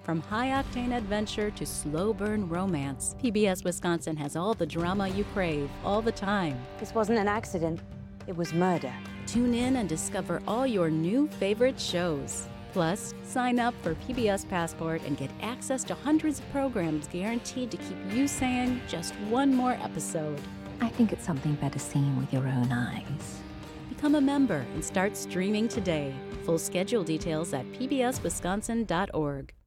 From high-octane adventure to slow-burn romance, PBS Wisconsin has all the drama you crave, all the time. This wasn't an accident. It was murder. Tune in and discover all your new favorite shows. Plus, sign up for PBS Passport and get access to hundreds of programs guaranteed to keep you saying just one more episode. I think it's something better seen with your own eyes. Become a member and start streaming today. Full schedule details at pbswisconsin.org.